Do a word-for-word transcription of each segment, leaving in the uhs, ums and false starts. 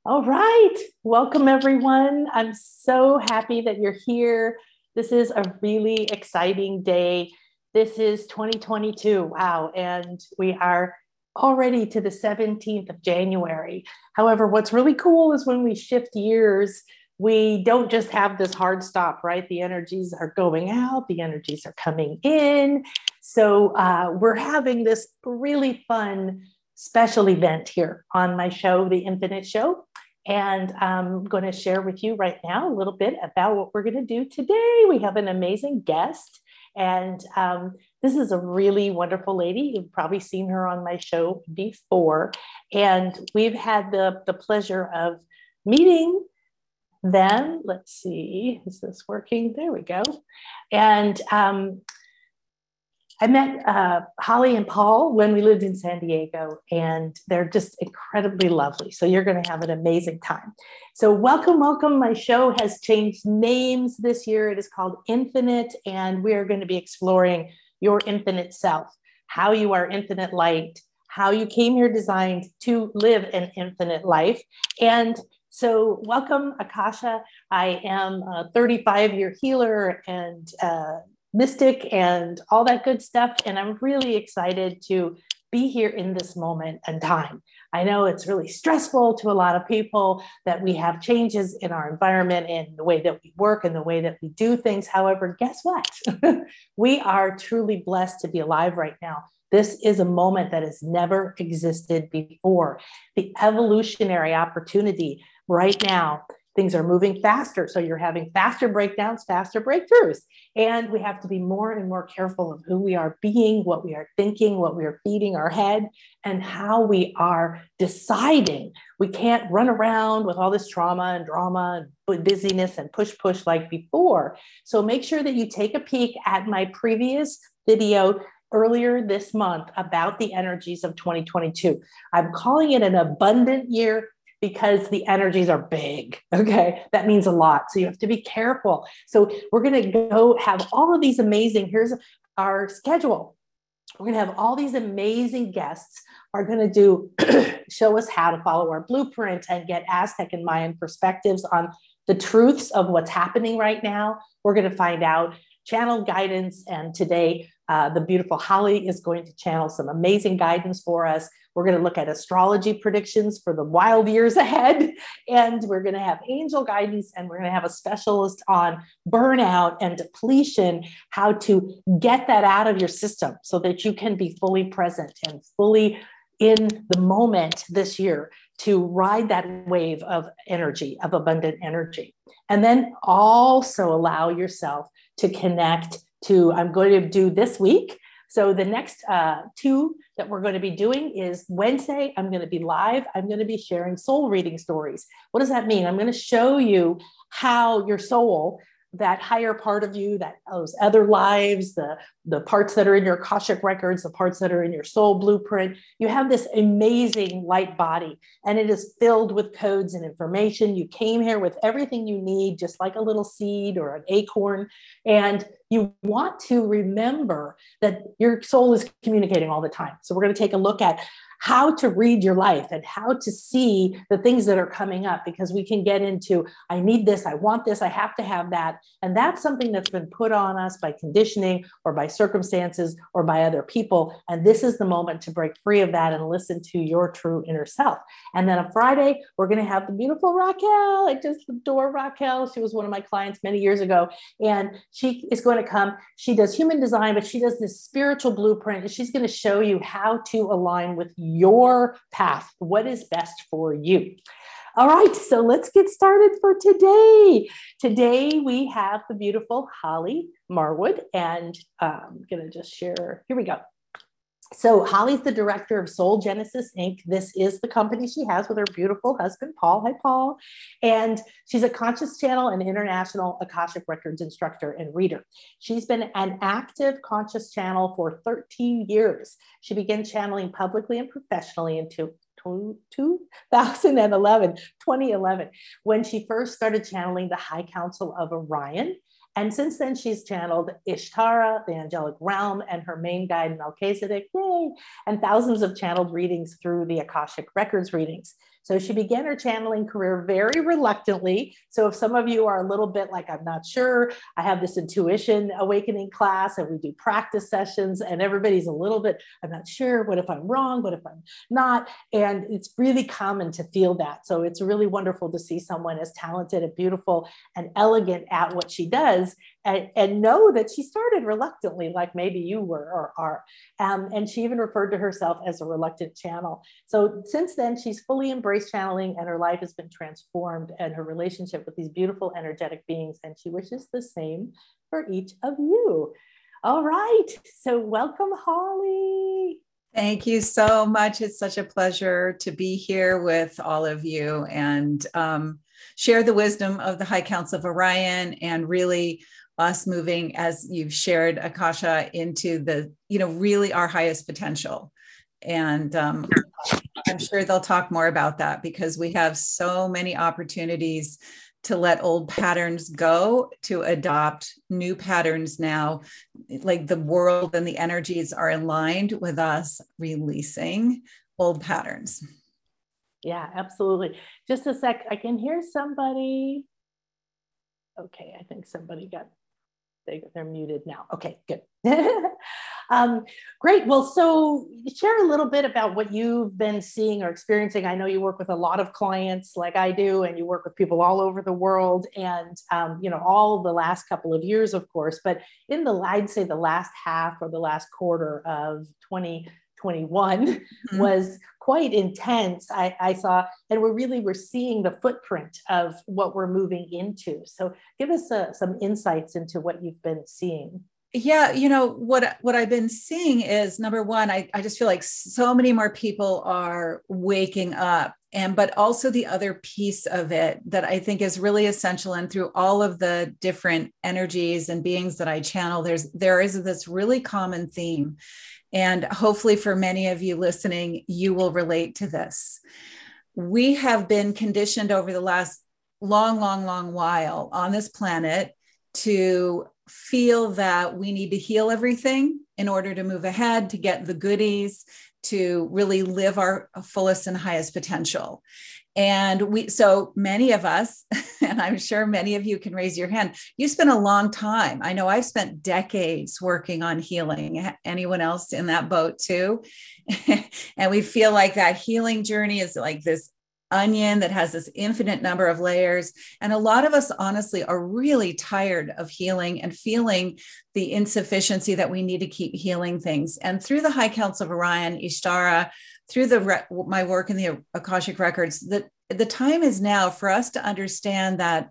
All right. Welcome, everyone. I'm so happy that you're here. This is a really exciting day. This is twenty twenty-two. Wow. And we are already to the seventeenth of January. However, what's really cool is when we shift years, we don't just have this hard stop, right? The energies are going out, the energies are coming in. So uh, we're having this really fun special event here on my show, The Infinite Show. And I'm going to share with you right now a little bit about what we're going to do today. We have an amazing guest, and um, this is a really wonderful lady. You've probably seen her on my show before. And we've had the, the pleasure of meeting them. Let's see, is this working? There we go. And um, I met uh, Holly and Paul when we lived in San Diego, and they're just incredibly lovely. So you're going to have an amazing time. So welcome, welcome. My show has changed names this year. It is called Infinite, and we are going to be exploring your infinite self, how you are infinite light, how you came here designed to live an infinite life. And so welcome, Akasha. I am a thirty-five-year healer and uh, mystic and all that good stuff. And I'm really excited to be here in this moment and time. I know it's really stressful to a lot of people that we have changes in our environment and the way that we work and the way that we do things. However, guess what? We are truly blessed to be alive right now. This is a moment that has never existed before. The evolutionary opportunity right now. Things are moving faster. So you're having faster breakdowns, faster breakthroughs. And we have to be more and more careful of who we are being, what we are thinking, what we are feeding our head, and how we are deciding. We can't run around with all this trauma and drama and busyness and push, push like before. So make sure that you take a peek at my previous video earlier this month about the energies of twenty twenty-two. I'm calling it an abundant year because the energies are big. Okay. That means a lot. So you have to be careful. So we're going to go have all of these amazing, here's our schedule. We're going to have all these amazing guests are going to do, show us how to follow our blueprint and get Aztec and Mayan perspectives on the truths of what's happening right now. We're going to find out channel guidance. And today, uh, the beautiful Holly is going to channel some amazing guidance for us. We're going to look at astrology predictions for the wild years ahead. And we're going to have angel guidance, and we're going to have a specialist on burnout and depletion, how to get that out of your system so that you can be fully present and fully in the moment this year to ride that wave of energy, of abundant energy. And then also allow yourself to connect to, I'm going to do this week. So the next uh, two that we're going to be doing is Wednesday, I'm going to be live. I'm going to be sharing soul reading stories. What does that mean? I'm going to show you how your soul, that higher part of you, that those other lives, the, the parts that are in your Akashic records, the parts that are in your soul blueprint, you have this amazing light body, and it is filled with codes and information. You came here with everything you need, just like a little seed or an acorn. And you want to remember that your soul is communicating all the time. So we're going to take a look at how to read your life and how to see the things that are coming up, because we can get into, I need this, I want this, I have to have that. And that's something that's been put on us by conditioning or by circumstances or by other people. And this is the moment to break free of that and listen to your true inner self. And then on Friday, we're going to have the beautiful Raquel. I just adore Raquel. She was one of my clients many years ago. And she is going to come. She does human design, but she does this spiritual blueprint. And she's going to show you how to align with your path, what is best for you. All right, so let's get started for today. Today we have the beautiful Holly Marwood, and um, I'm going to just share. Here we go. So Holly's the director of Soul Genesis Incorporated. This is the company she has with her beautiful husband, Paul. Hi, Paul. And she's a conscious channel and international Akashic Records instructor and reader. She's been an active conscious channel for thirteen years. She began channeling publicly and professionally in two thousand eleven, twenty eleven, when she first started channeling the High Council of Orion. And since then, she's channeled Ishtara, the angelic realm, and her main guide, Melchizedek, yay, and thousands of channeled readings through the Akashic Records readings. So she began her channeling career very reluctantly. So if some of you are a little bit like, I'm not sure, I have this intuition awakening class and we do practice sessions and everybody's a little bit, I'm not sure, what if I'm wrong, what if I'm not? And it's really common to feel that. So it's really wonderful to see someone as talented and beautiful and elegant at what she does and, and know that she started reluctantly, like maybe you were or are. Um, and she even referred to herself as a reluctant channel. So since then, she's fully embraced channeling and her life has been transformed and her relationship with these beautiful energetic beings. And she wishes the same for each of you. All right. So welcome, Holly. Thank you so much. It's such a pleasure to be here with all of you and um, share the wisdom of the High Council of Orion and really us moving, as you've shared, Akasha, into the, you know, really our highest potential. And um, I'm sure they'll talk more about that because we have so many opportunities to let old patterns go, to adopt new patterns now, like the world and the energies are aligned with us releasing old patterns. Yeah, absolutely. Just a sec. I can hear somebody. Okay, I think somebody got, they, they're muted now. Okay, good. um, great. Well, so share a little bit about what you've been seeing or experiencing. I know you work with a lot of clients like I do, and you work with people all over the world and, um, you know, all the last couple of years, of course, but in the, I'd say the last half or the last quarter of twenty twenty-one mm-hmm. was quite intense. I, I saw, and we're really, we're seeing the footprint of what we're moving into. So give us uh, some insights into what you've been seeing. Yeah, you know, what, what I've been seeing is, number one, I, I just feel like so many more people are waking up. And, but also the other piece of it that I think is really essential, and through all of the different energies and beings that I channel, there's, there is this really common theme. And hopefully for many of you listening, you will relate to this. We have been conditioned over the last long, long, long while on this planet to feel that we need to heal everything in order to move ahead, to get the goodies, to really live our fullest and highest potential. And we, so many of us, and I'm sure many of you can raise your hand, you spent a long time. I know I've spent decades working on healing. Anyone else in that boat too? And we feel like that healing journey is like this onion that has this infinite number of layers. And a lot of us honestly are really tired of healing and feeling the insufficiency that we need to keep healing things. And through the High Council of Orion, Ishtara, through the my work in the Akashic Records, that the time is now for us to understand that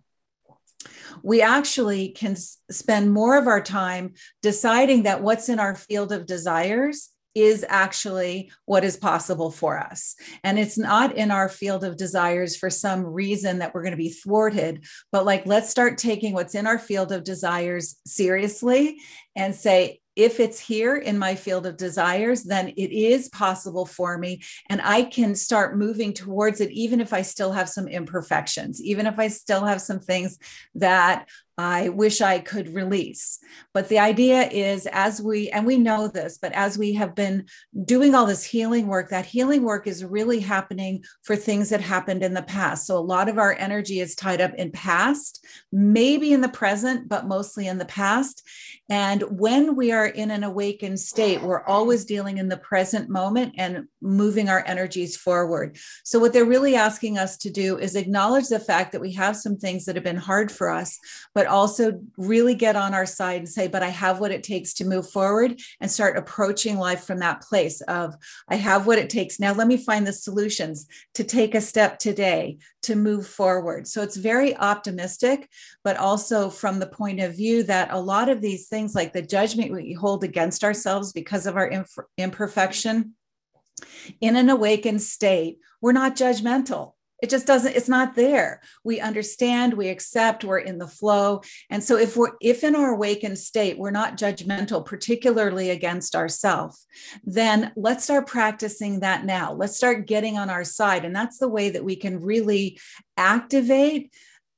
we actually can spend more of our time deciding that what's in our field of desires is actually what is possible for us. And it's not in our field of desires for some reason that we're going to be thwarted, but like, let's start taking what's in our field of desires seriously and say, if it's here in my field of desires, then it is possible for me. And I can start moving towards it, even if I still have some imperfections, even if I still have some things that I wish I could release. But the idea is, as we, and we know this, but as we have been doing all this healing work, that healing work is really happening for things that happened in the past. So a lot of our energy is tied up in past, maybe in the present, but mostly in the past. And when we are in an awakened state, we're always dealing in the present moment and moving our energies forward. So what they're really asking us to do is acknowledge the fact that we have some things that have been hard for us, but also really get on our side and say, but I have what it takes to move forward, and start approaching life from that place of, I have what it takes. Now let me find the solutions to take a step today to move forward. So it's very optimistic, but also from the point of view that a lot of these things, like the judgment we hold against ourselves because of our imp- imperfection, in an awakened state, we're not judgmental. It just doesn't, it's not there. We understand, we accept, we're in the flow. And so if we're, if in our awakened state, we're not judgmental, particularly against ourselves, then let's start practicing that now. Let's start getting on our side. And that's the way that we can really activate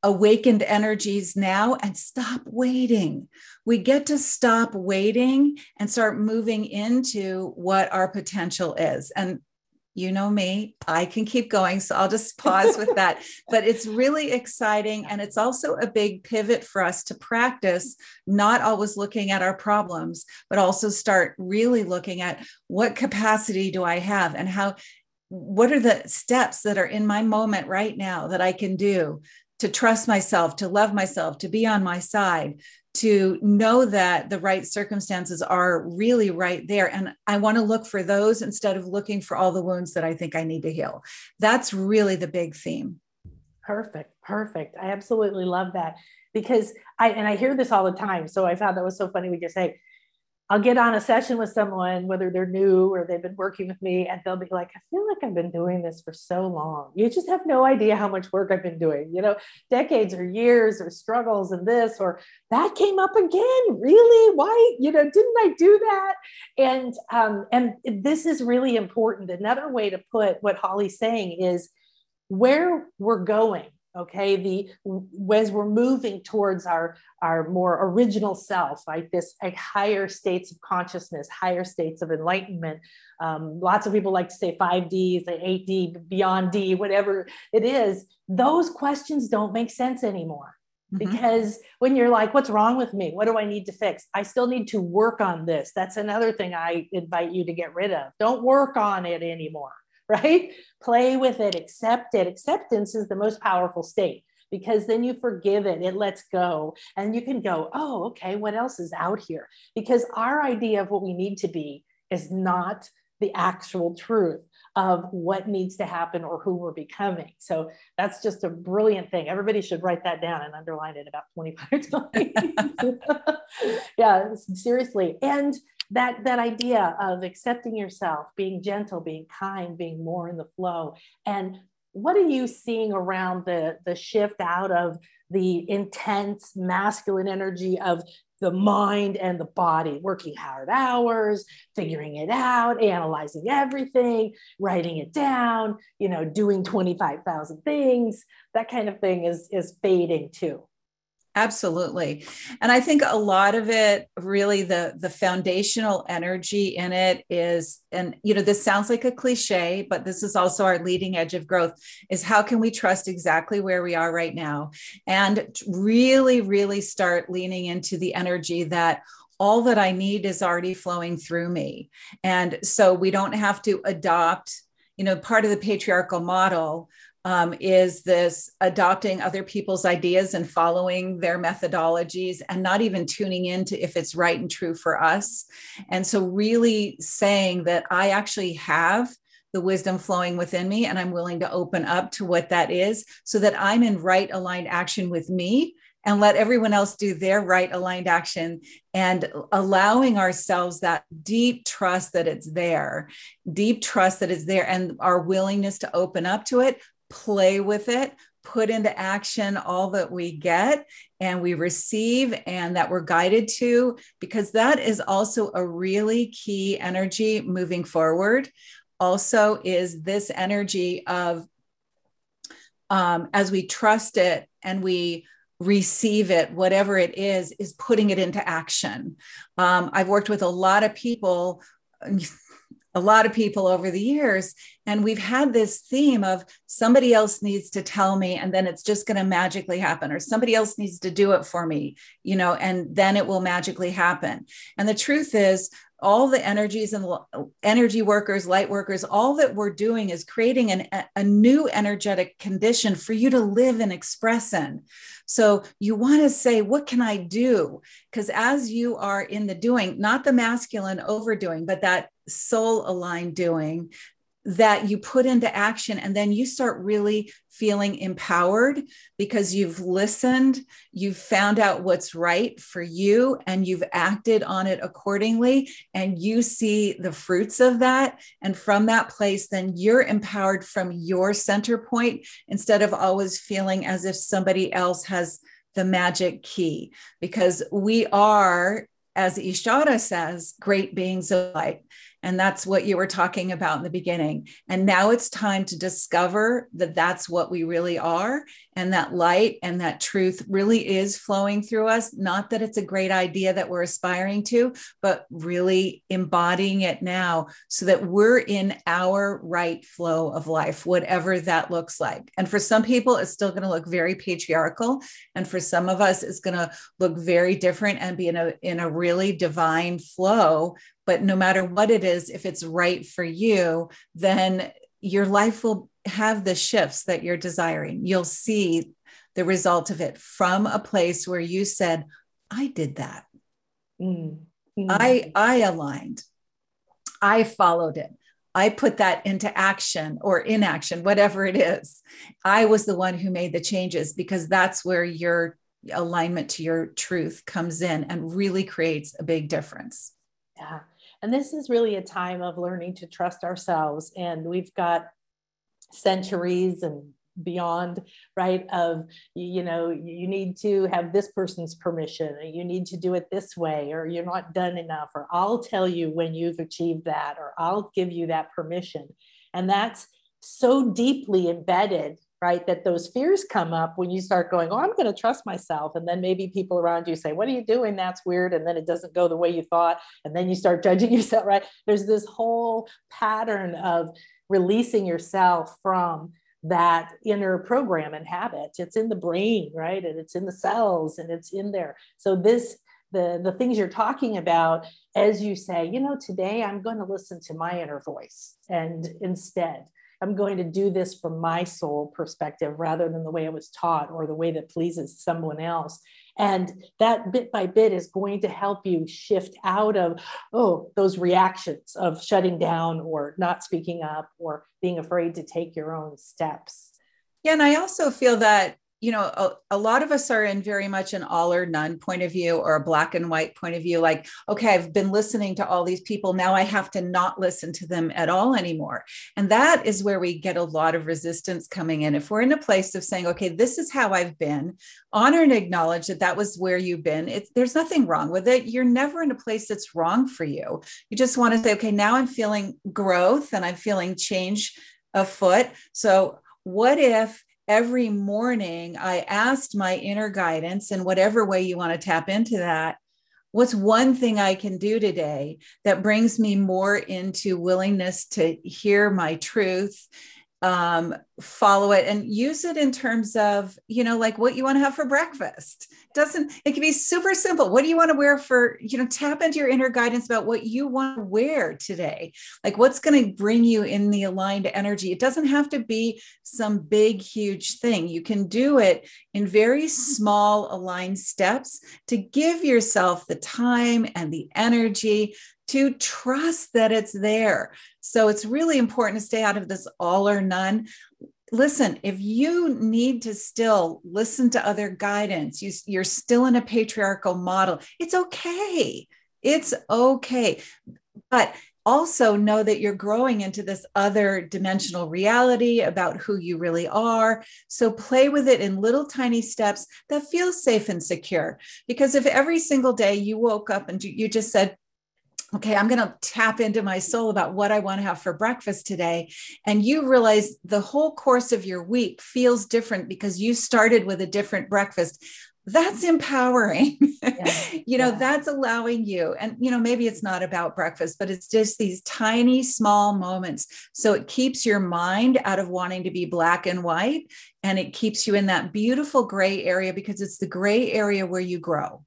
awakened energies now and stop waiting. We get to stop waiting and start moving into what our potential is. And you know me, I can keep going, so I'll just pause with that. But it's really exciting. And it's also a big pivot for us to practice, not always looking at our problems, but also start really looking at what capacity do I have and how, what are the steps that are in my moment right now that I can do to trust myself, to love myself, to be on my side, to know that the right circumstances are really right there. And I want to look for those instead of looking for all the wounds that I think I need to heal. That's really the big theme. Perfect. Perfect. I absolutely love that, because I, and I hear this all the time. So I found that was so funny. We just say, I'll get on a session with someone, whether they're new or they've been working with me, and they'll be like, I feel like I've been doing this for so long. You just have no idea how much work I've been doing, you know, decades or years or struggles and this, or that came up again. Really? Why? You know, didn't I do that? And, um, and this is really important. Another way to put what Holly's saying is where we're going. Okay, the as we're moving towards our, our more original self, like this like higher states of consciousness, higher states of enlightenment. Um, lots of people like to say five Ds, eight D, beyond D, whatever it is. Those questions don't make sense anymore. Mm-hmm. Because when you're like, what's wrong with me? What do I need to fix? I still need to work on this. That's another thing I invite you to get rid of. Don't work on it anymore. Right? Play with it, accept it. Acceptance is the most powerful state, because then you forgive it, it lets go, and you can go, oh, okay, what else is out here? Because our idea of what we need to be is not the actual truth of what needs to happen or who we're becoming. So that's just a brilliant thing. Everybody should write that down and underline it about twenty-five times. Yeah, seriously. And that, that idea of accepting yourself, being gentle, being kind, being more in the flow. And what are you seeing around the, the shift out of the intense masculine energy of the mind and the body, working hard hours, figuring it out, analyzing everything, writing it down, you know, doing twenty-five thousand things, that kind of thing is, is fading too. Absolutely. And I think a lot of it, really the, the foundational energy in it is, and, you know, this sounds like a cliche, but this is also our leading edge of growth, is how can we trust exactly where we are right now and really, really start leaning into the energy that all that I need is already flowing through me. And so we don't have to adopt, you know, part of the patriarchal model Um, is this adopting other people's ideas and following their methodologies and not even tuning into if it's right and true for us. And so really saying that I actually have the wisdom flowing within me and I'm willing to open up to what that is so that I'm in right aligned action with me, and let everyone else do their right aligned action, and allowing ourselves that deep trust that it's there, deep trust that it's there, and our willingness to open up to it, play with it, put into action all that we get and we receive and that we're guided to, because that is also a really key energy moving forward. Also is this energy of, um, as we trust it and we receive it, whatever it is, is putting it into action. Um, I've worked with a lot of people a lot of people over the years. And we've had this theme of somebody else needs to tell me, and then it's just going to magically happen, or somebody else needs to do it for me, you know, and then it will magically happen. And the truth is, all the energies and energy workers, light workers, all that we're doing is creating an, a new energetic condition for you to live and express in. So you want to say, what can I do? Because as you are in the doing, not the masculine overdoing, but that soul aligned doing, that you put into action, and then you start really feeling empowered because you've listened, you've found out what's right for you, and you've acted on it accordingly, and you see the fruits of that. And from that place, then you're empowered from your center point instead of always feeling as if somebody else has the magic key, because we are, as Ishara says, great beings of light. And that's what you were talking about in the beginning. And now it's time to discover that that's what we really are. And that light and that truth really is flowing through us. Not that it's a great idea that we're aspiring to, but really embodying it now so that we're in our right flow of life, whatever that looks like. And for some people, it's still going to look very patriarchal. And for some of us, it's going to look very different and be in a, in a really divine flow. But no matter what it is, if it's right for you, then your life will have the shifts that you're desiring. You'll see the result of it from a place where you said, I did that. Mm-hmm. I, I aligned. I followed it. I put that into action or inaction, whatever it is. I was the one who made the changes, because that's where your alignment to your truth comes in and really creates a big difference. Yeah. And this is really a time of learning to trust ourselves. And we've got centuries and beyond, right? Of, you know, you need to have this person's permission, or you need to do it this way, or you're not done enough, or I'll tell you when you've achieved that, or I'll give you that permission. And that's so deeply embedded, right? That those fears come up when you start going, oh, I'm going to trust myself. And then maybe people around you say, what are you doing? That's weird. And then it doesn't go the way you thought. And then you start judging yourself, right? There's this whole pattern of releasing yourself from that inner program and habit. It's in the brain, right? And it's in the cells, and it's in there. So this, the, the things you're talking about, as you say, you know, today I'm going to listen to my inner voice. And instead, I'm going to do this from my soul perspective rather than the way I was taught or the way that pleases someone else. And that bit by bit is going to help you shift out of, oh, those reactions of shutting down or not speaking up or being afraid to take your own steps. Yeah. And I also feel that, you know, a, a lot of us are in very much an all or none point of view, or a black and white point of view. Like, okay, I've been listening to all these people. Now I have to not listen to them at all anymore. And that is where we get a lot of resistance coming in. If we're in a place of saying, okay, this is how I've been, honor and acknowledge that that was where you've been. It's, there's nothing wrong with it. You're never in a place that's wrong for you. You just want to say, okay, now I'm feeling growth and I'm feeling change afoot. So what if every morning I asked my inner guidance, in whatever way you want to tap into that, what's one thing I can do today that brings me more into willingness to hear my truth, um, follow it, and use it in terms of, you know, like what you want to have for breakfast. Doesn't, it can be super simple. What do you want to wear for, you know, tap into your inner guidance about what you want to wear today. Like what's going to bring you in the aligned energy. It doesn't have to be some big, huge thing. You can do it in very small aligned steps to give yourself the time and the energy to trust that it's there. So it's really important to stay out of this all or none. Listen, if you need to still listen to other guidance, you, you're still in a patriarchal model, it's okay. It's okay. But also know that you're growing into this other dimensional reality about who you really are. So play with it in little tiny steps that feel safe and secure. Because if every single day you woke up and you just said, okay, I'm going to tap into my soul about what I want to have for breakfast today. And you realize the whole course of your week feels different because you started with a different breakfast. That's empowering. Yeah. you know, yeah. That's allowing you. And, you know, maybe it's not about breakfast, but it's just these tiny, small moments. So it keeps your mind out of wanting to be black and white. And it keeps you in that beautiful gray area, because it's the gray area where you grow.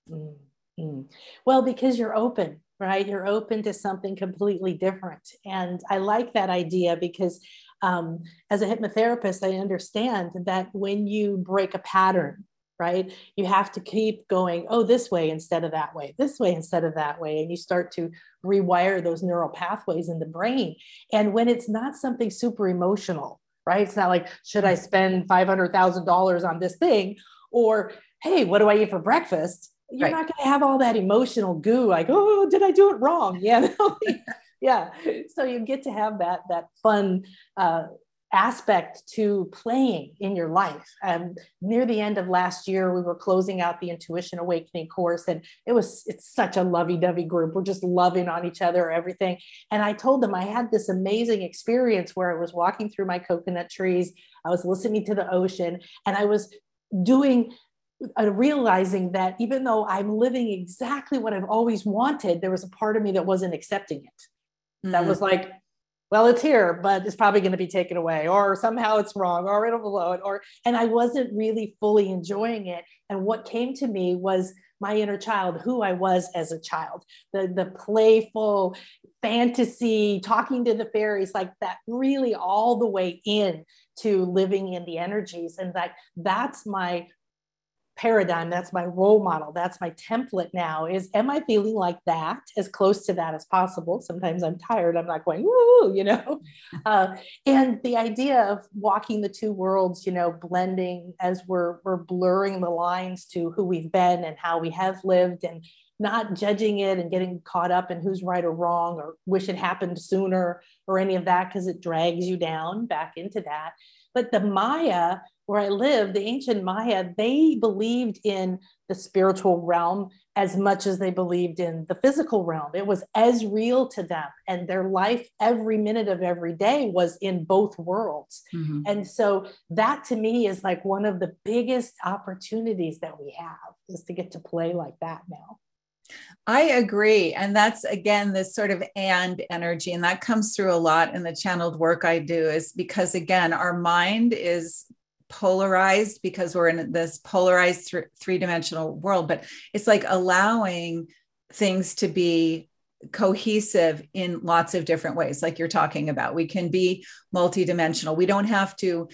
Mm-hmm. Well, because you're open. Right? You're open to something completely different. And I like that idea because um, as a hypnotherapist, I understand that when you break a pattern, right, you have to keep going, oh, this way instead of that way, this way instead of that way. And you start to rewire those neural pathways in the brain. And when it's not something super emotional, right? It's not like, should I spend five hundred thousand dollars on this thing? Or, hey, what do I eat for breakfast? You're right. Not going to have all that emotional goo, like, oh, did I do it wrong? Yeah. yeah. So you get to have that, that fun, uh, aspect to playing in your life. Um, near the end of last year, we were closing out the Intuition Awakening course, and it was, it's such a lovey-dovey group. We're just loving on each other, everything. And I told them I had this amazing experience where I was walking through my coconut trees, I was listening to the ocean, and I was doing uh, realizing that even though I'm living exactly what I've always wanted, there was a part of me that wasn't accepting it. Mm. That was like, well, it's here, but it's probably going to be taken away, or somehow it's wrong, or it'll blow it, or, and I wasn't really fully enjoying it. And what came to me was my inner child, who I was as a child, the, the playful fantasy, talking to the fairies, like that, really all the way in to living in the energies. And that that's my paradigm. That's my role model. That's my template now is, am I feeling like that, as close to that as possible? Sometimes I'm tired. I'm not going, woo, you know, uh, and the idea of walking the two worlds, you know, blending as we're, we're blurring the lines to who we've been and how we have lived, and not judging it and getting caught up in who's right or wrong, or wish it happened sooner, or any of that, because it drags you down back into that. But the Maya, where I live, the ancient Maya, they believed in the spiritual realm as much as they believed in the physical realm. It was as real to them, and their life every minute of every day was in both worlds. Mm-hmm. And so that to me is like one of the biggest opportunities that we have, is to get to play like that now. I agree. And that's, again, this sort of and energy. And that comes through a lot in the channeled work I do, is because, again, our mind is polarized because we're in this polarized th- three-dimensional world, but it's like allowing things to be cohesive in lots of different ways. Like you're talking about, we can be multidimensional. We don't have to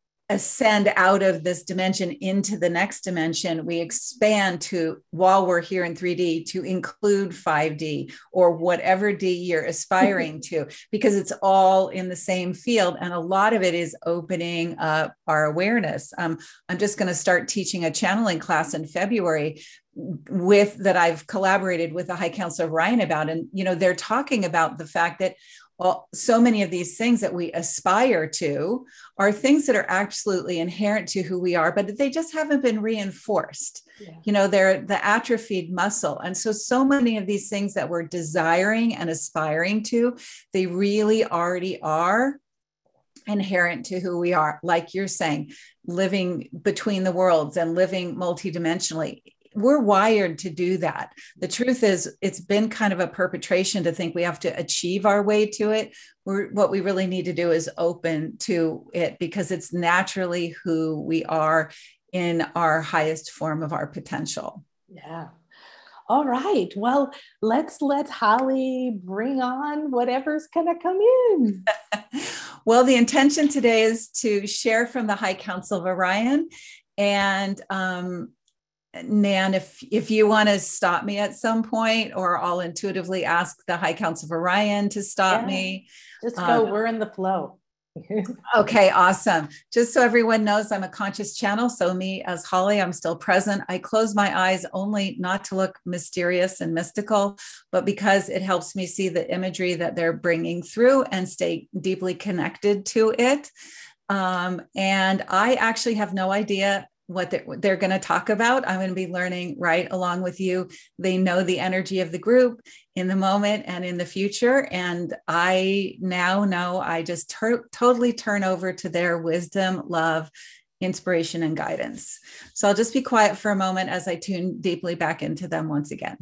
ascend out of this dimension into the next dimension. We expand to, while we're here in three D, to include five D or whatever D you're aspiring to, because it's all in the same field. And a lot of it is opening up our awareness. Um, I'm just going to start teaching a channeling class in February with that I've collaborated with the High Council of Orion about. And, you know, they're talking about the fact that, well, so many of these things that we aspire to are things that are absolutely inherent to who we are, but they just haven't been reinforced. Yeah. You know, they're the atrophied muscle. And so, so many of these things that we're desiring and aspiring to, they really already are inherent to who we are. Like you're saying, living between the worlds and living multidimensionally. We're wired to do that. The truth is, it's been kind of a perpetration to think we have to achieve our way to it. We're, what we really need to do is open to it, because it's naturally who we are in our highest form of our potential. Yeah. All right. Well, let's let Holly bring on whatever's going to come in. Well, the intention today is to share from the High Council of Orion. And, um, Nan, if if you want to stop me at some point, or I'll intuitively ask the High Council of Orion to stop yeah, me. Just go, um, we're in the flow. Okay, awesome. Just so everyone knows, I'm a conscious channel. So me as Holly, I'm still present. I close my eyes only not to look mysterious and mystical, but because it helps me see the imagery that they're bringing through and stay deeply connected to it. Um, and I actually have no idea what they're, they're going to talk about. I'm going to be learning right along with you. They know the energy of the group in the moment and in the future. And I now know I just ter- totally turn over to their wisdom, love, inspiration, and guidance. So I'll just be quiet for a moment as I tune deeply back into them once again.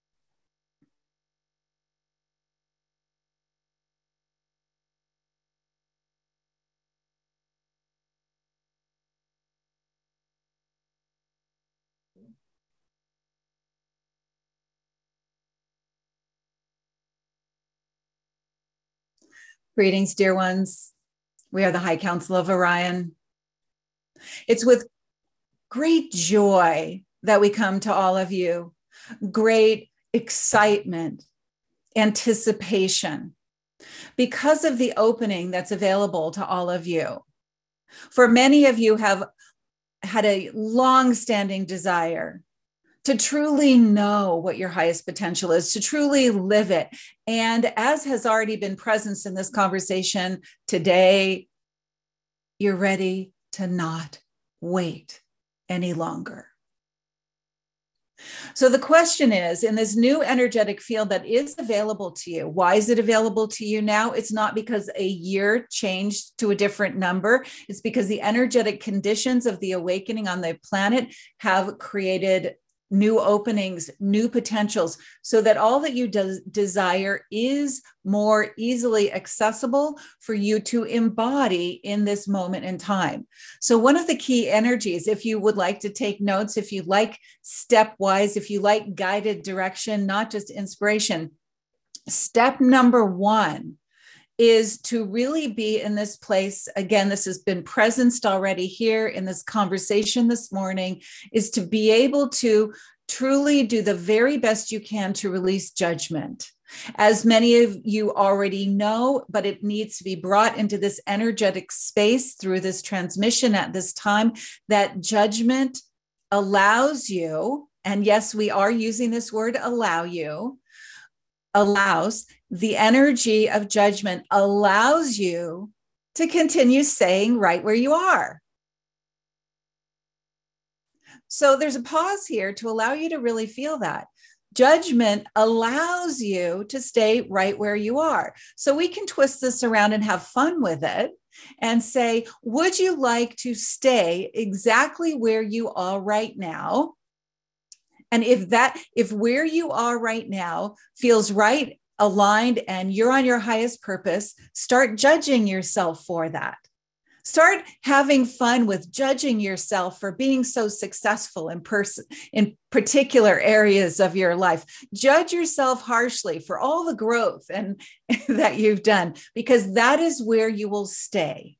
Greetings, dear ones. We are the High Council of Orion. It's with great joy that we come to all of you. Great excitement, anticipation, because of the opening that's available to all of you. For many of you have had a long-standing desire to truly know what your highest potential is, to truly live it. And as has already been present in this conversation today, you're ready to not wait any longer. So the question is, in this new energetic field that is available to you, why is it available to you now? It's not because a year changed to a different number. It's because the energetic conditions of the awakening on the planet have created new openings, new potentials, so that all that you des- desire is more easily accessible for you to embody in this moment in time. So one of the key energies, if you would like to take notes, if you like stepwise, if you like guided direction, not just inspiration, step number one is to really be in this place. Again, this has been presenced already here in this conversation this morning, is to be able to truly do the very best you can to release judgment. As many of you already know, but it needs to be brought into this energetic space through this transmission at this time, that judgment allows you, and yes, we are using this word allow you, allows, the energy of judgment allows you to continue staying right where you are. So there's a pause here to allow you to really feel that. Judgment allows you to stay right where you are. So we can twist this around and have fun with it and say, would you like to stay exactly where you are right now? And if that, if where you are right now feels right, aligned, and you're on your highest purpose, start judging yourself for that. Start having fun with judging yourself for being so successful in person, in particular areas of your life. Judge yourself harshly for all the growth and that you've done, because that is where you will stay.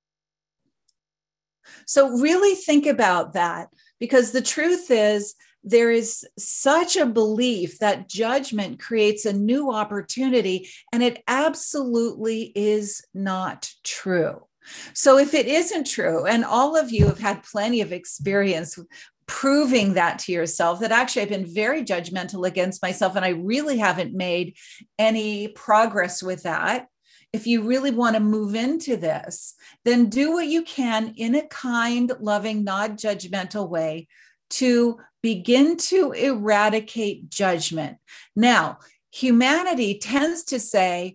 So really think about that, because the truth is, there is such a belief that judgment creates a new opportunity, and it absolutely is not true. So if it isn't true, and all of you have had plenty of experience proving that to yourself, that actually I've been very judgmental against myself and I really haven't made any progress with that. If you really want to move into this, then do what you can in a kind, loving, non-judgmental way to begin to eradicate judgment. Now, humanity tends to say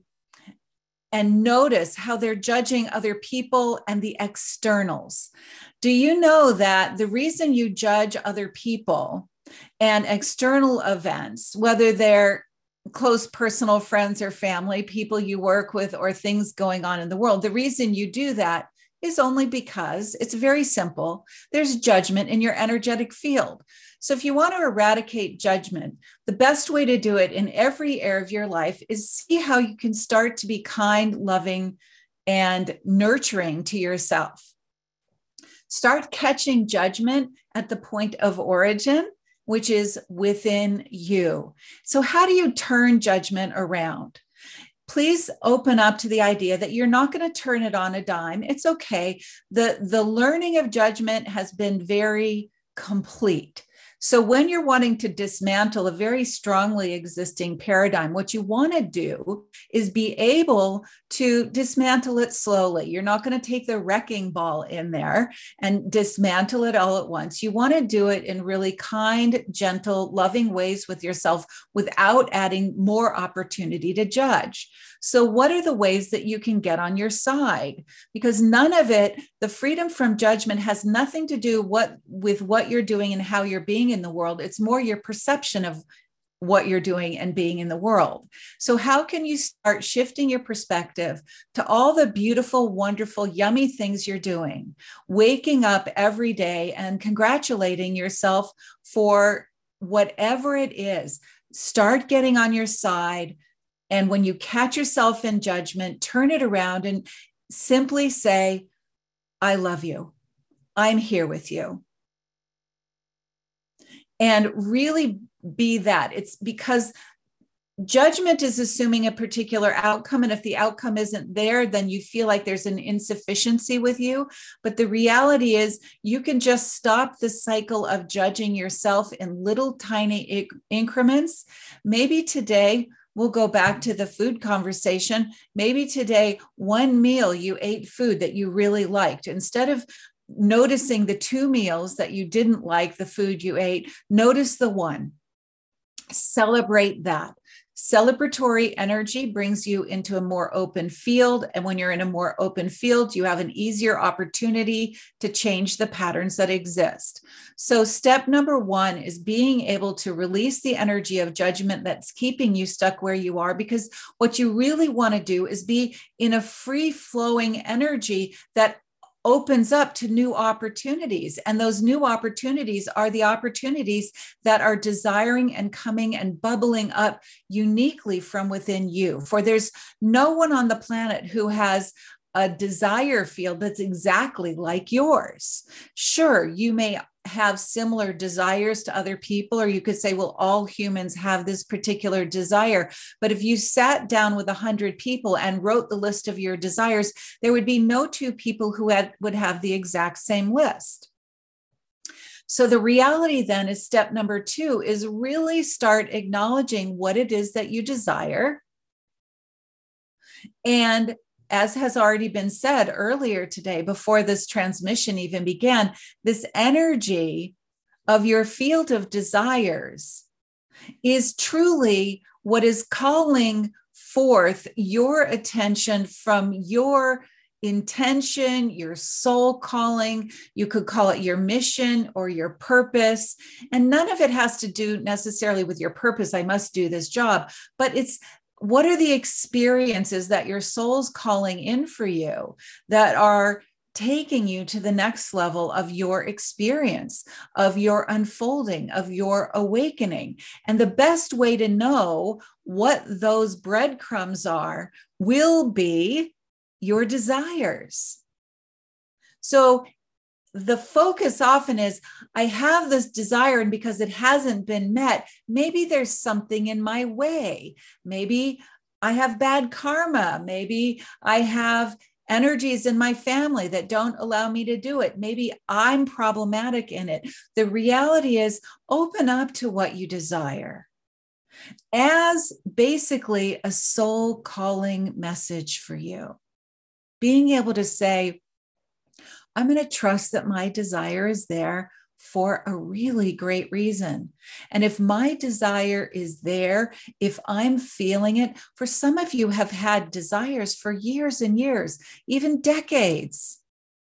and notice how they're judging other people and the externals. Do you know that the reason you judge other people and external events, whether they're close personal friends or family, people you work with, or things going on in the world, the reason you do that is only because it's very simple. There's judgment in your energetic field. So if you want to eradicate judgment, the best way to do it in every area of your life is see how you can start to be kind, loving, and nurturing to yourself. Start catching judgment at the point of origin, which is within you. So how do you turn judgment around? Please open up to the idea that you're not going to turn it on a dime. It's okay. The, the learning of judgment has been very complete. So when you're wanting to dismantle a very strongly existing paradigm, what you want to do is be able to dismantle it slowly. You're not going to take the wrecking ball in there and dismantle it all at once. You want to do it in really kind, gentle, loving ways with yourself without adding more opportunity to judge. So what are the ways that you can get on your side? Because none of it, the freedom from judgment, has nothing to do what, with what you're doing and how you're being in the world. It's more your perception of what you're doing and being in the world. So how can you start shifting your perspective to all the beautiful, wonderful, yummy things you're doing, waking up every day and congratulating yourself for whatever it is? Start getting on your side. And when you catch yourself in judgment, turn it around and simply say, I love you. I'm here with you. And really be that. It's because judgment is assuming a particular outcome. And if the outcome isn't there, then you feel like there's an insufficiency with you. But the reality is you can just stop the cycle of judging yourself in little tiny inc- increments. Maybe today, we'll go back to the food conversation. Maybe today, one meal you ate food that you really liked. Instead of noticing the two meals that you didn't like, the food you ate, notice the one. Celebrate that. Celebratory energy brings you into a more open field. And when you're in a more open field, you have an easier opportunity to change the patterns that exist. So step number one is being able to release the energy of judgment that's keeping you stuck where you are, because what you really want to do is be in a free-flowing energy that opens up to new opportunities. And those new opportunities are the opportunities that are desiring and coming and bubbling up uniquely from within you. For there's no one on the planet who has a desire field that's exactly like yours. Sure, you may have similar desires to other people, or you could say, well, all humans have this particular desire. But if you sat down with a hundred people and wrote the list of your desires, there would be no two people who had, would have the exact same list. So the reality then is step number two is really start acknowledging what it is that you desire. And as has already been said earlier today, before this transmission even began, this energy of your field of desires is truly what is calling forth your attention from your intention, your soul calling. You could call it your mission or your purpose. And none of it has to do necessarily with your purpose. I must do this job, but it's what are the experiences that your soul's calling in for you that are taking you to the next level of your experience, of your unfolding, of your awakening? And the best way to know what those breadcrumbs are will be your desires. So the focus often is, I have this desire, and because it hasn't been met, maybe there's something in my way. Maybe I have bad karma. Maybe I have energies in my family that don't allow me to do it. Maybe I'm problematic in it. The reality is, open up to what you desire as basically a soul calling message for you. Being able to say, I'm going to trust that my desire is there for a really great reason. And if my desire is there, if I'm feeling it, for some of you have had desires for years and years, even decades.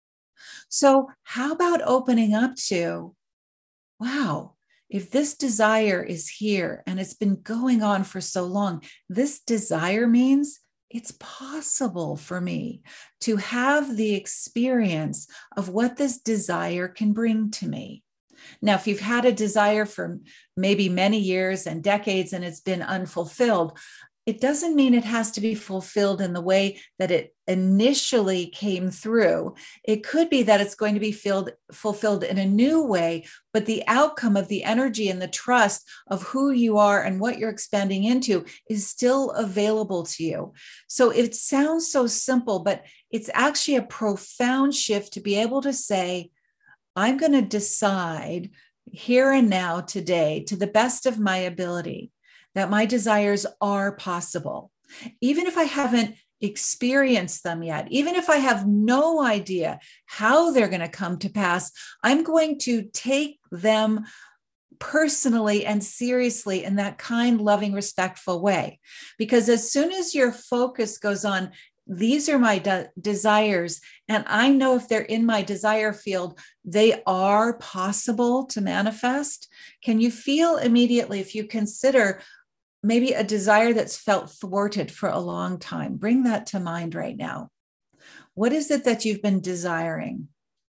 So how about opening up to, wow, if this desire is here and it's been going on for so long, this desire means it's possible for me to have the experience of what this desire can bring to me. Now, if you've had a desire for maybe many years and decades and it's been unfulfilled, it doesn't mean it has to be fulfilled in the way that it initially came through. It could be that it's going to be filled, fulfilled in a new way, but the outcome of the energy and the trust of who you are and what you're expanding into is still available to you. So it sounds so simple, but it's actually a profound shift to be able to say, I'm going to decide here and now today, to the best of my ability, that my desires are possible. Even if I haven't experienced them yet, even if I have no idea how they're going to come to pass, I'm going to take them personally and seriously in that kind, loving, respectful way. Because as soon as your focus goes on, these are my de- desires, and I know if they're in my desire field, they are possible to manifest. Can you feel immediately, if you consider maybe a desire that's felt thwarted for a long time? Bring that to mind right now. What is it that you've been desiring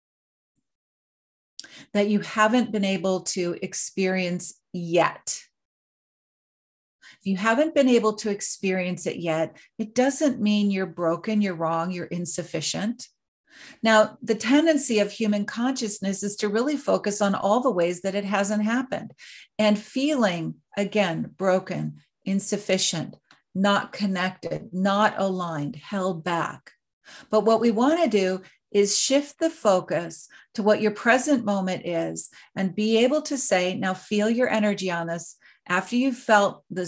that you haven't been able to experience yet? If you haven't been able to experience it yet, it doesn't mean you're broken, you're wrong, you're insufficient. Now, the tendency of human consciousness is to really focus on all the ways that it hasn't happened, and feeling, again, broken, insufficient, not connected, not aligned, held back. But what we want to do is shift the focus to what your present moment is and be able to say, now feel your energy on this. After you've felt this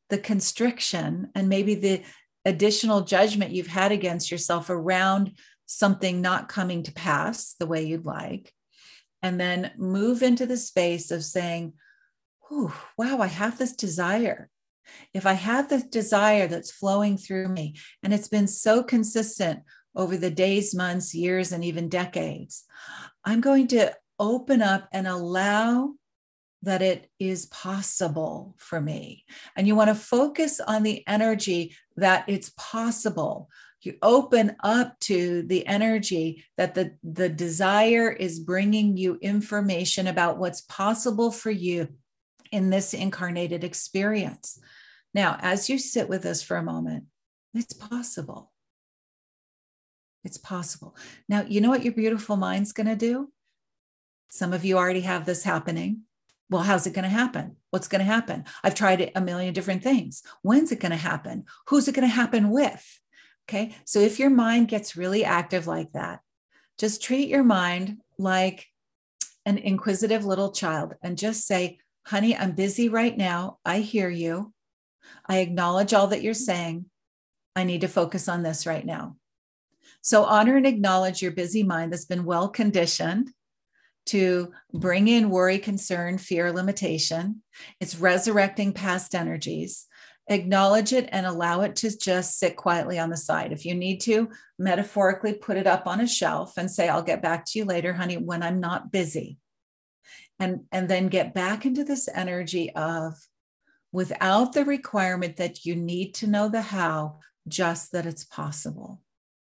the constriction and maybe the additional judgment you've had against yourself around something not coming to pass the way you'd like. And then move into the space of saying, "Ooh, wow, I have this desire. If I have this desire that's flowing through me, and it's been so consistent over the days, months, years, and even decades, I'm going to open up and allow that it is possible for me." And you want to focus on the energy that it's possible. You open up to the energy that the, the desire is bringing you information about what's possible for you in this incarnated experience. Now, as you sit with us for a moment, it's possible. It's possible. Now, you know what your beautiful mind's going to do? Some of you already have this happening. Well, how's it going to happen? What's going to happen? I've tried a million different things. When's it going to happen? Who's it going to happen with? Okay. So if your mind gets really active like that, just treat your mind like an inquisitive little child and just say, "Honey, I'm busy right now. I hear you. I acknowledge all that you're saying. I need to focus on this right now." So honor and acknowledge your busy mind that's been well conditioned to bring in worry, concern, fear, limitation. It's resurrecting past energies. Acknowledge it and allow it to just sit quietly on the side. If you need to, metaphorically put it up on a shelf and say, "I'll get back to you later, honey, when I'm not busy." And, and then get back into this energy of, without the requirement that you need to know the how, just that it's possible.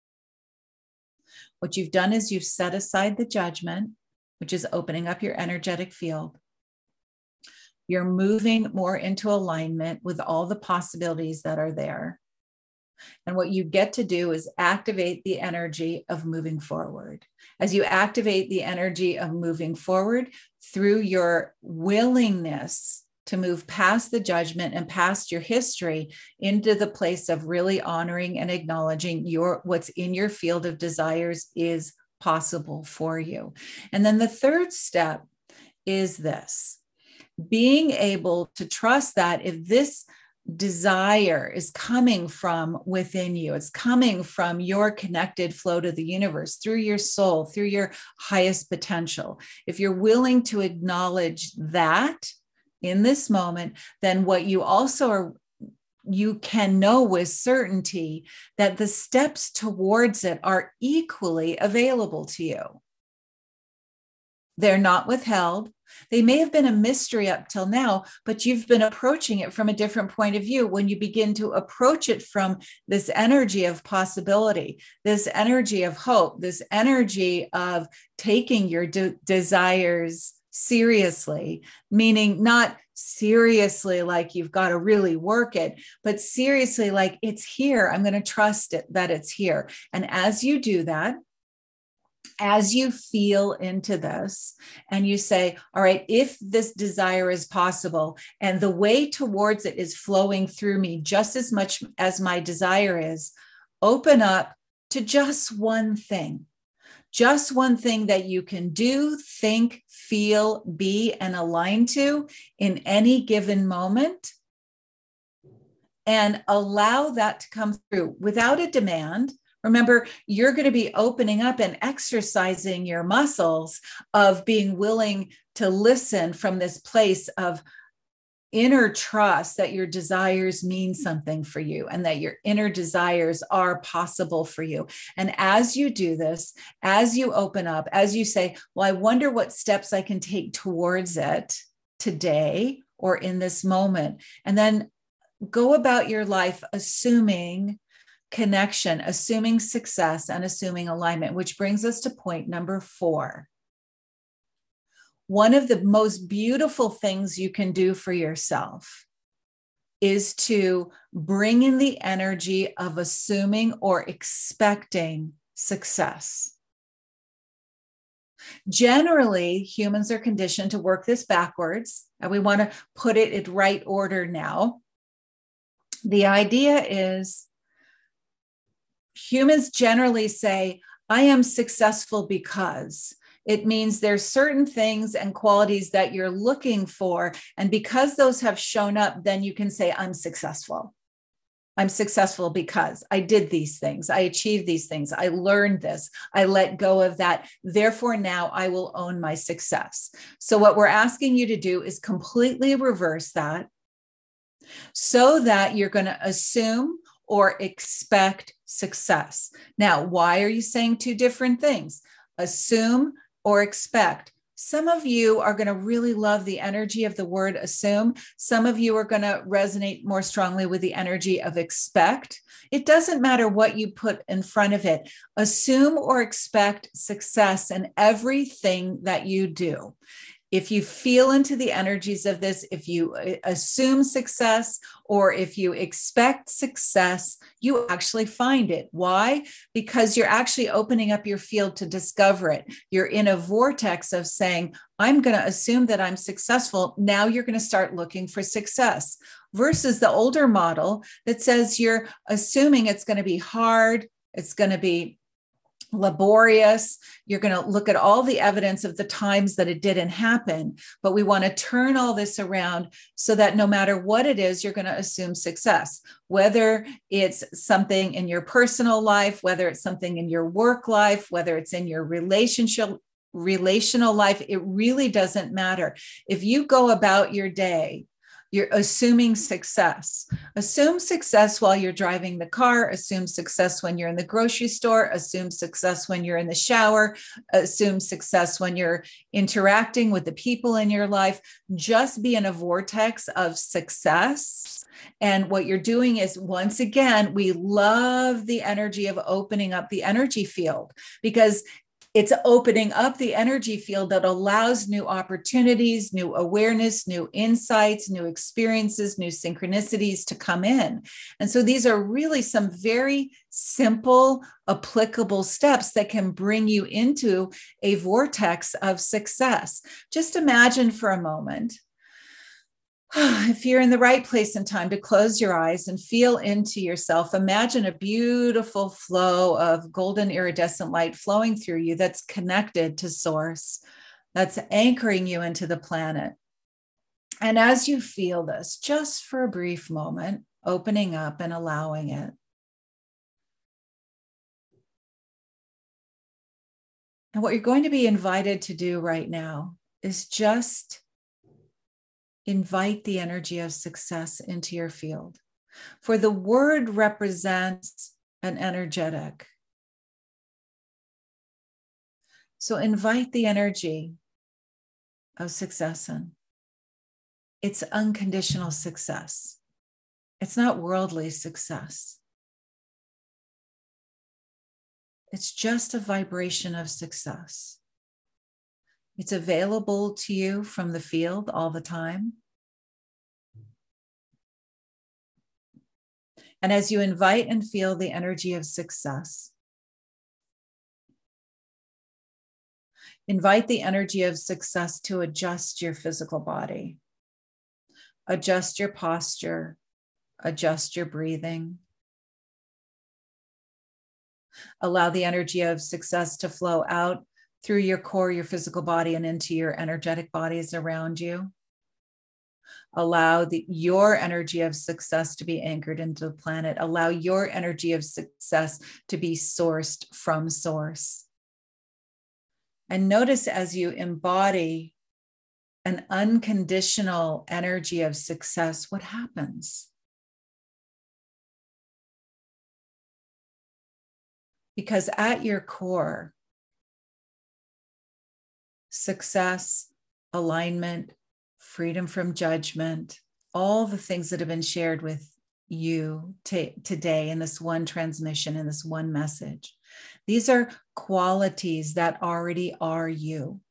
What you've done is you've set aside the judgment, which is opening up your energetic field. You're moving more into alignment with all the possibilities that are there. And what you get to do is activate the energy of moving forward. As you activate the energy of moving forward through your willingness to move past the judgment and past your history into the place of really honoring and acknowledging your what's in your field of desires is possible for you. And then the third step is this: being able to trust that if this desire is coming from within you, it's coming from your connected flow to the universe, through your soul, through your highest potential. If you're willing to acknowledge that in this moment, then what you also are, you can know with certainty that the steps towards it are equally available to you. They're not withheld. They may have been a mystery up till now, but you've been approaching it from a different point of view. When you begin to approach it from this energy of possibility, this energy of hope, this energy of taking your de- desires seriously, meaning not seriously like you've got to really work it, but seriously like it's here. I'm going to trust it that it's here. And as you do that, as you feel into this and you say, all right, if this desire is possible and the way towards it is flowing through me just as much as my desire is, open up to just one thing, just one thing that you can do, think, feel, be, and align to in any given moment, and allow that to come through without a demand. Remember, you're going to be opening up and exercising your muscles of being willing to listen from this place of inner trust that your desires mean something for you and that your inner desires are possible for you. And as you do this, as you open up, as you say, well, I wonder what steps I can take towards it today or in this moment, and then go about your life assuming connection, assuming success, and assuming alignment, which brings us to point number four. One of the most beautiful things you can do for yourself is to bring in the energy of assuming or expecting success. Generally, humans are conditioned to work this backwards, and we want to put it in right order now. The idea is humans generally say, I am successful because It means there's certain things and qualities that you're looking for. And because those have shown up, then you can say, I'm successful. I'm successful because I did these things. I achieved these things. I learned this. I let go of that. Therefore, now I will own my success. So what we're asking you to do is completely reverse that so that you're going to assume or expect success. Now, why are you saying two different things? Assume or expect. Some of you are going to really love the energy of the word assume. Some of you are going to resonate more strongly with the energy of expect. It doesn't matter what you put in front of it. Assume or expect success in everything that you do. If you feel into the energies of this, if you assume success or if you expect success, you actually find it. Why? Because you're actually opening up your field to discover it. You're in a vortex of saying, I'm going to assume that I'm successful. Now you're going to start looking for success versus the older model that says you're assuming it's going to be hard. It's going to be laborious. You're going to look at all the evidence of the times that it didn't happen, but we want to turn all this around so that no matter what it is, you're going to assume success, whether it's something in your personal life, whether it's something in your work life, whether it's in your relationship, relational life, it really doesn't matter. If you go about your day, you're assuming success. Assume success while you're driving the car. Assume success when you're in the grocery store. Assume success when you're in the shower. Assume success when you're interacting with the people in your life. Just be in a vortex of success. And what you're doing is, once again, we love the energy of opening up the energy field because it's opening up the energy field that allows new opportunities, new awareness, new insights, new experiences, new synchronicities to come in. And so these are really some very simple, applicable steps that can bring you into a vortex of success. Just imagine for a moment, if you're in the right place and time to close your eyes and feel into yourself, imagine a beautiful flow of golden iridescent light flowing through you that's connected to source, that's anchoring you into the planet. And as you feel this, just for a brief moment, opening up and allowing it. And what you're going to be invited to do right now is just invite the energy of success into your field. For the word represents an energetic. So invite the energy of success in. It's unconditional success. It's not worldly success. It's just a vibration of success. It's available to you from the field all the time. And as you invite and feel the energy of success, invite the energy of success to adjust your physical body, adjust your posture, adjust your breathing. Allow the energy of success to flow out through your core, your physical body, and into your energetic bodies around you. Allow the, your energy of success to be anchored into the planet. Allow your energy of success to be sourced from source. And notice as you embody an unconditional energy of success, what happens? Because at your core, success, alignment, freedom from judgment, all the things that have been shared with you t- today in this one transmission, in this one message. These are qualities that already are you.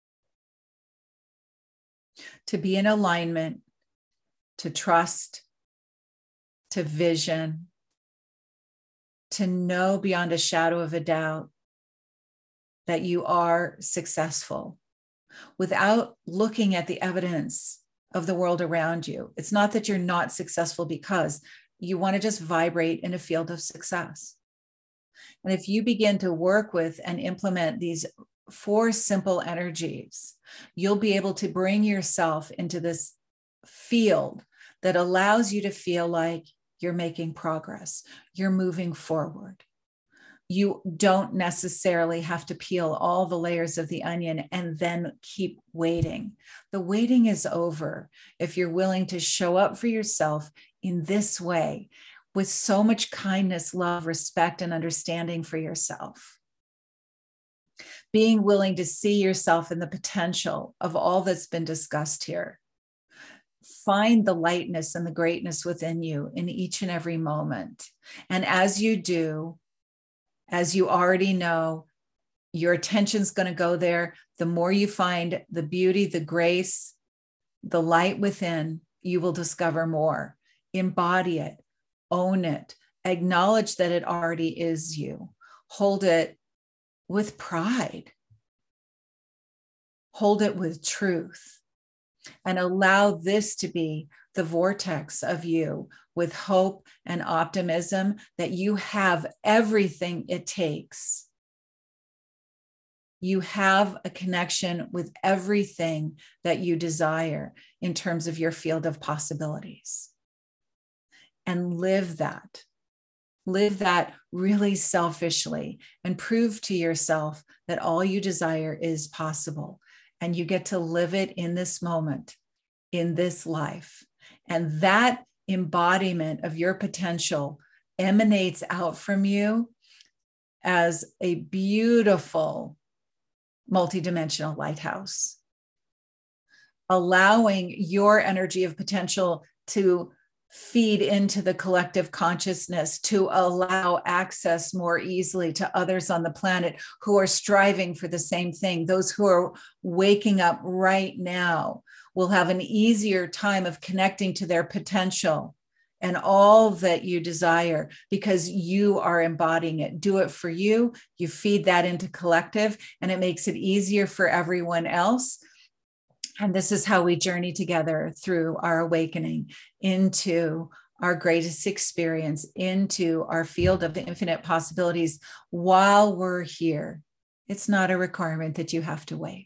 To be in alignment, to trust, to vision, to know beyond a shadow of a doubt that you are successful without looking at the evidence of the world around you. It's not that you're not successful because you want to just vibrate in a field of success. And if you begin to work with and implement these four simple energies, you'll be able to bring yourself into this field that allows you to feel like you're making progress, you're moving forward. You don't necessarily have to peel all the layers of the onion and then keep waiting. The waiting is over if you're willing to show up for yourself in this way with so much kindness, love, respect, and understanding for yourself. Being willing to see yourself in the potential of all that's been discussed here. Find the lightness and the greatness within you in each and every moment. And as you do, as you already know, your attention's going to go there. The more you find the beauty, the grace, the light within, you will discover more. Embody it, own it, acknowledge that it already is you. Hold it with pride. Hold it with truth. And allow this to be the vortex of you with hope and optimism that you have everything it takes. You have a connection with everything that you desire in terms of your field of possibilities. And live that. Live that really selfishly and prove to yourself that all you desire is possible. And you get to live it in this moment, in this life. And that embodiment of your potential emanates out from you as a beautiful multidimensional lighthouse, allowing your energy of potential to feed into the collective consciousness, to allow access more easily to others on the planet who are striving for the same thing. Those who are waking up right now will have an easier time of connecting to their potential and all that you desire because you are embodying it. Do it for you. You feed that into collective, and it makes it easier for everyone else. And this is how we journey together through our awakening into our greatest experience, into our field of infinite possibilities while we're here. It's not a requirement that you have to wait.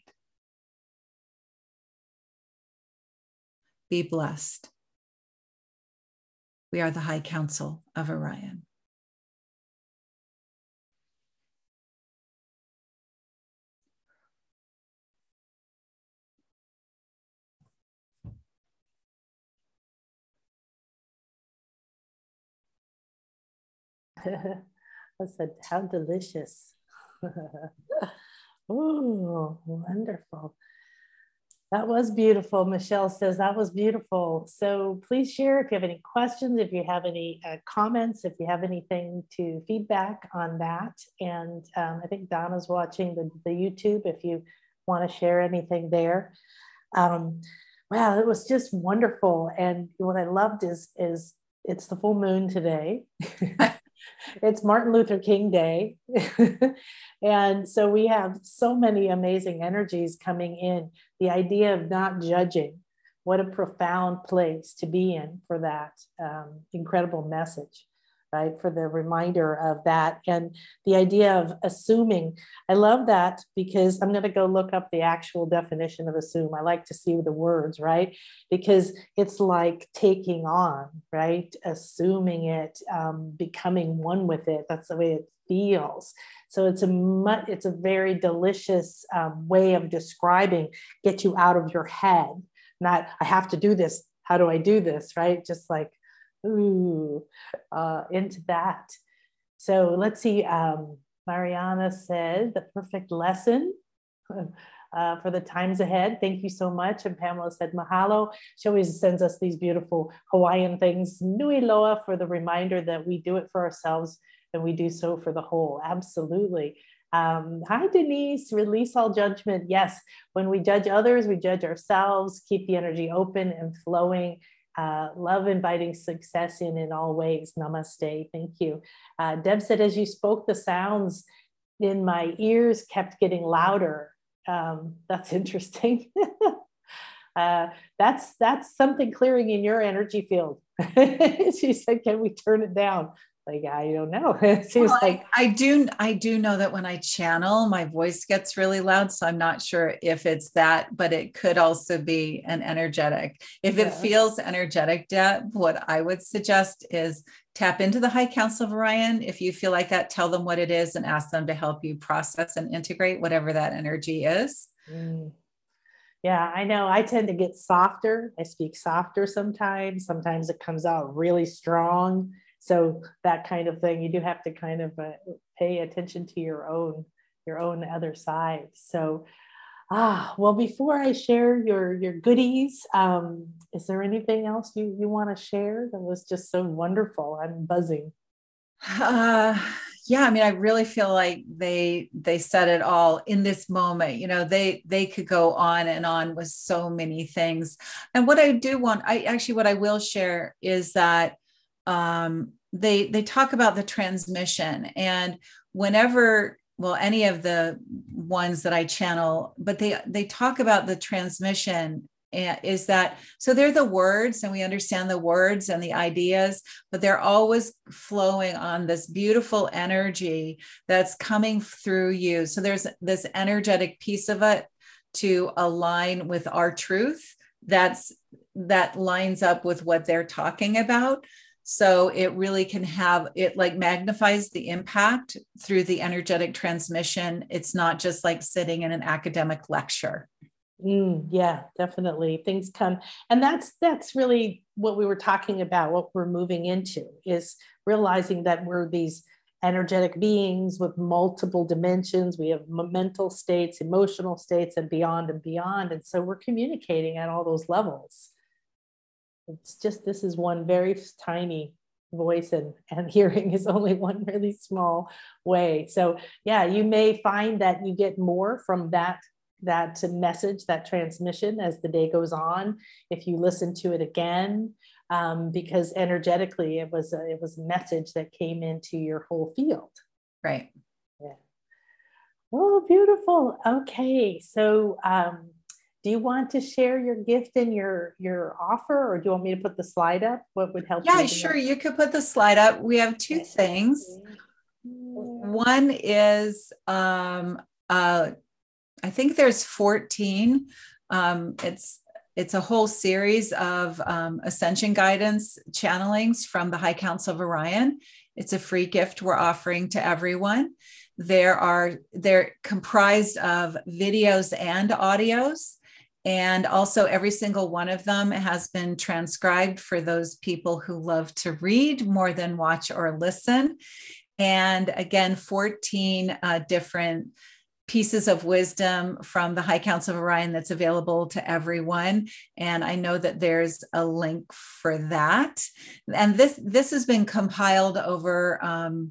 Be blessed. We are the High Council of Orion. I said, how delicious. Oh, wonderful. That was beautiful. Michelle says that was beautiful. So please share if you have any questions, if you have any uh, comments, if you have anything to feedback on that. And um, I think Donna's watching the, the YouTube if you want to share anything there. Um, wow, it was just wonderful. And what I loved is, is it's the full moon today. It's Martin Luther King Day. And so we have so many amazing energies coming in. The idea of not judging, what a profound place to be in for that um, incredible message, right? For the reminder of that. And the idea of assuming, I love that because I'm going to go look up the actual definition of assume. I like to see the words, right? Because it's like taking on, right? Assuming it, um, becoming one with it. That's the way it feels. So it's a mu- it's a very delicious um, way of describing, get you out of your head. Not, I have to do this. How do I do this? Right? Just like, ooh, uh, into that. So let's see. Um, Mariana said the perfect lesson uh, for the times ahead. Thank you so much. And Pamela said mahalo. She always sends us these beautiful Hawaiian things. Nui loa for the reminder that we do it for ourselves and we do so for the whole. Absolutely. Um, hi, Denise. Release all judgment. Yes, when we judge others, we judge ourselves. Keep the energy open and flowing. Uh, love inviting success in in all ways. Namaste. Thank you. Uh, Deb said, as you spoke, the sounds in my ears kept getting louder. Um, that's interesting. uh, that's that's something clearing in your energy field. She said, can we turn it down? Like, I don't know. It seems Well, like I, I do I do know that when I channel, my voice gets really loud. So I'm not sure if it's that, but it could also be an energetic. If it yeah. feels energetic, Deb, what I would suggest is tap into the High Council of Orion. If you feel like that, tell them what it is and ask them to help you process and integrate whatever that energy is. Mm. Yeah, I know. I tend to get softer. I speak softer sometimes. Sometimes it comes out really strong. So that kind of thing, you do have to kind of uh, pay attention to your own, your own other side. So, ah, well, before I share your your goodies, um, is there anything else you you want to share that was just so wonderful? I'm buzzing. Uh, yeah, I mean, I really feel like they they said it all in this moment. You know, they they could go on and on with so many things. And what I do want, I actually what I will share is that um, they they talk about the transmission, and whenever, well, any of the ones that I channel, but they they talk about the transmission. And is that so they're the words and we understand the words and the ideas, but they're always flowing on this beautiful energy that's coming through you. So there's this energetic piece of it to align with our truth that's that lines up with what they're talking about. So it really can have it like magnifies the impact through the energetic transmission. It's not just like sitting in an academic lecture. Mm, yeah, definitely. Things come, and that's that's really what we were talking about. What we're moving into is realizing that we're these energetic beings with multiple dimensions. We have mental states, emotional states, and beyond and beyond. And so we're communicating at all those levels. It's just this is one very tiny voice, and and hearing is only one really small way. So yeah, you may find that you get more from that that message, that transmission as the day goes on, if you listen to it again, um, because energetically it was a, it was a message that came into your whole field. Right. Yeah. Oh, beautiful. Okay. So um, do you want to share your gift and your your offer, or do you want me to put the slide up? What would help Yeah, you? sure. You could put the slide up. We have two Okay. things. One is um, uh, I think there's fourteen. Um, it's it's a whole series of um, ascension guidance channelings from the High Council of Orion. It's a free gift we're offering to everyone. There are they're comprised of videos and audios, and also every single one of them has been transcribed for those people who love to read more than watch or listen. And again, fourteen uh, different pieces of wisdom from the High Council of Orion that's available to everyone. And I know that there's a link for that. And this, this has been compiled over um,